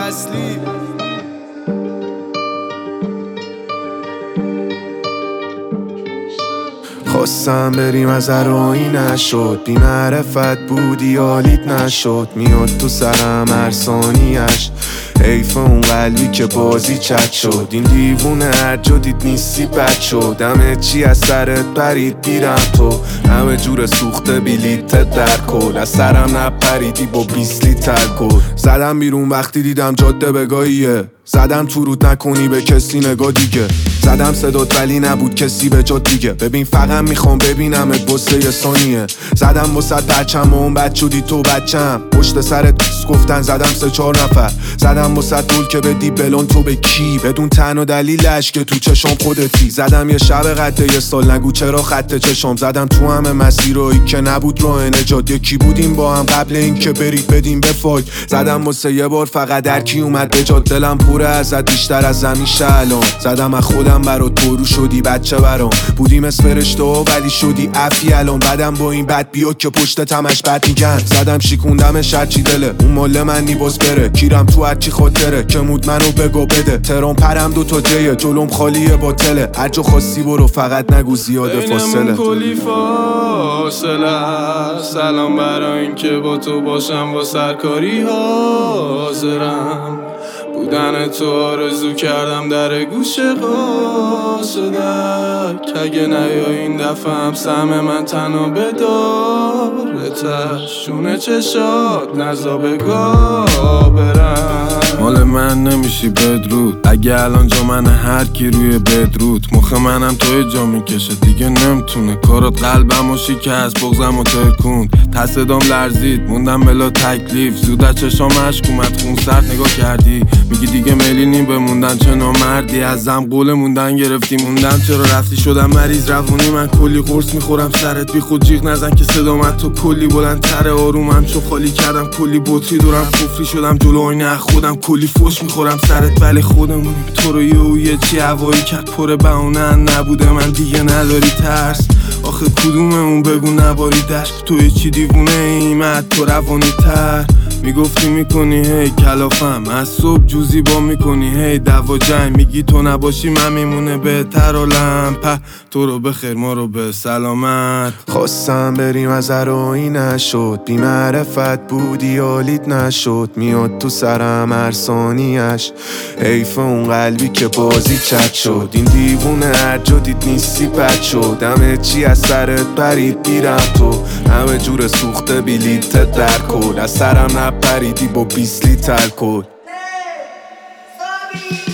اصلی. خواستم بریم از روی نشد، بی معرفت بودی حالیت نشد. میاد تو سرم هر ثانیش، حیف اون قلبی که بازی چت شد. این دیوونه هر جا دید نیستی بد شد. همه چی از سرت پرید بیرم تو، همه جور سوخته بیلیت در کل. از سرم نپریدی با 20 لیتر الکل. زدم بیرون وقتی دیدم جاده بگاهیه، زدم تو رود نکنی به کسی نگاه دیگه. زدم صدات ولی نبود کسی به جا دیگه. ببین فقط میخوام ببینمت واسه یه ثانیه. زدم واسه بچم و اون بد شدی تو بچم. پشت سرت گفتن زدم 3-4 نفر. زدم واسه دول که بدی بلون تو به کی، بدون تنها دلیلش که تو چشم خودتی. زدم یه شب قده یه سال نگو چرا خط چشم. زدم تو همه مسیرایی که نبود راه نجات. یکی بودیم با هم قبل این که برید بدیم به فاک. زدم واسه یه بار فقط در کی اومد به جات. دلم پره ازت بیشتر از همیشه الان. زدم از خودم برات پرو شدی بچه برام. بودیم از فرشته ها ولی شدی عفی الان. بعدم با این بد بیا که پشت همش بد میگن. زدم شیکوندمش هرچی دله، اون مال من نیباز بره. کیرم تو هرچی خاطره که مود منو بگو بده. ترام پرم 2 جیه جلوم خالیه باطله. هر جا خواستی برو فقط نگو زیاده فاصله. کلی فاصله. سلام برای این که با تو باشم و سرکاری حاضرم. بودن تو آرزو کردم در گوش قاصدک. اگه نیای این دفعه هم سهم من تنها بدارتش. شونه چشات نزا بگاه برم. مال من نمیشی بدرود. اگه الان جا من هر کی روی بدرود. مخ منم توی جا میکشه دیگه نمیتونه. کارات قلبم و شکست بغزم و ترکوند. تصدام لرزید موندم بلا تکلیف. زود از چشام اشک اومد خون سرد نگاه کردی. میگی دیگه میلی نیم بموندن چه نامردی. ازم قول موندن گرفتی موندم چرا رفتی. شدم مریض روونی من کلی قرص میخورم سرت بی خود جیغ نزن که صدامت تو کلی بلندتره. آرومم چو خالی کردم کلی بطری دورم کفری شدم جلو آینه خودم. کلی فوش میخورم سرت ولی خودمونیم. تو رو یه چی هوایی کرد پر بهونه نبوده من دیگه نداری ترس. آخه کدوممون بگو نباری دشت. تو چی دیوونه ایمت تو روانی تر. میگفتی میکنی هی کلافم از صبح جوزی با میکنی هی دوا جنگ. میگی تو نباشی من میمونه بهتر عالم. تو رو بخیر ما رو به سلامت. خواستم بریم از روی نشد، بی معرفت بودی حالیت نشد. میاد تو سرم هر ثانیش، حیف اون قلبی که بازی چت شد. این دیوونه هر جا دید نیستی بد شد. همه چی از سرت پرید بیرم تو، همه جور سوخته بیلیت در کل. از سرم نپریدی با 20 لیتر الکل.